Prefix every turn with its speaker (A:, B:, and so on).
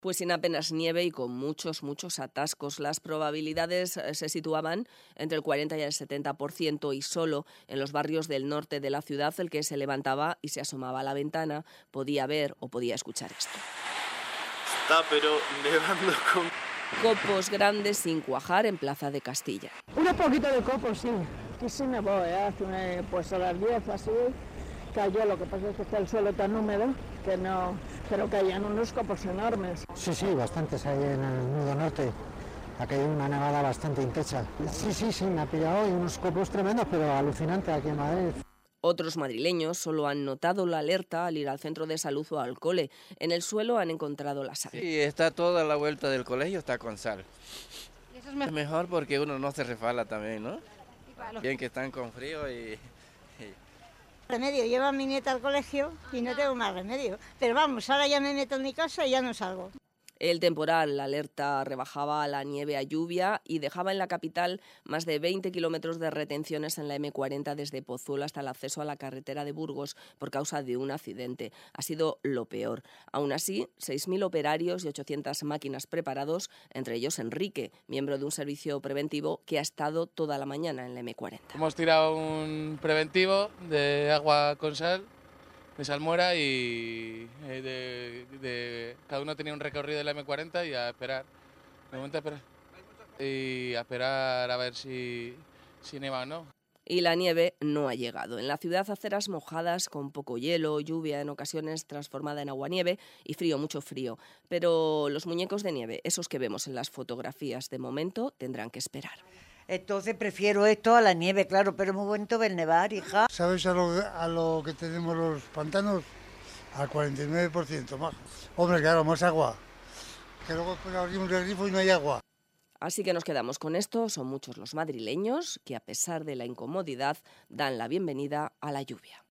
A: Pues sin apenas nieve y con muchos atascos. Las probabilidades se situaban entre el 40 y el 70% y solo en los barrios del norte de la ciudad el que se levantaba y se asomaba a la ventana podía ver o podía escuchar esto.
B: Está pero nevando con...
A: Copos grandes sin cuajar en Plaza de Castilla.
C: Un poquito de copos, sí. Aquí sí nevó, hace pues a las 10 así cayó. Lo que pasa es que está el suelo tan húmedo que no... Pero caían unos copos enormes.
D: Sí, bastantes ahí en el nudo norte. Ha caído una nevada bastante intensa. Sí, me ha pillado y unos copos tremendos, pero alucinante aquí en Madrid.
A: Otros madrileños solo han notado la alerta al ir al centro de salud o al cole. En el suelo han encontrado la sal.
E: Sí, está toda la vuelta del colegio, está con sal. ¿Y eso es mejor porque uno no se resbala también, ¿no? Bien que están con frío y...
F: Remedio, llevo a mi nieta al colegio y no tengo más remedio. Pero vamos, ahora ya me meto en mi casa y ya no salgo.
A: El temporal, la alerta, rebajaba la nieve a lluvia y dejaba en la capital más de 20 kilómetros de retenciones en la M40 desde Pozuelo hasta el acceso a la carretera de Burgos por causa de un accidente. Ha sido lo peor. Aún así, 6.000 operarios y 800 máquinas preparados, entre ellos Enrique, miembro de un servicio preventivo que ha estado toda la mañana en la M40.
G: Hemos tirado un preventivo de agua con sal, de salmuera y cada uno tenía un recorrido de la M40 y a esperar. De momento a esperar a ver si neva o no.
A: Y la nieve no ha llegado. En la ciudad, aceras mojadas con poco hielo, lluvia en ocasiones transformada en aguanieve y frío, mucho frío. Pero los muñecos de nieve, esos que vemos en las fotografías, de momento tendrán que esperar.
H: Entonces prefiero esto a la nieve, claro, pero es muy bonito ver nevar, hija.
I: ¿Sabes a lo que tenemos los pantanos? Al 49% más. Hombre, claro, más agua. Que luego abrimos el grifo y no hay agua.
A: Así que nos quedamos con esto. Son muchos los madrileños que, a pesar de la incomodidad, dan la bienvenida a la lluvia.